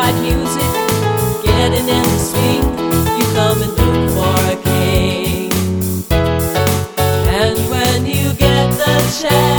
like music, getting in the swing, you come and look for a king. And when you get the chance,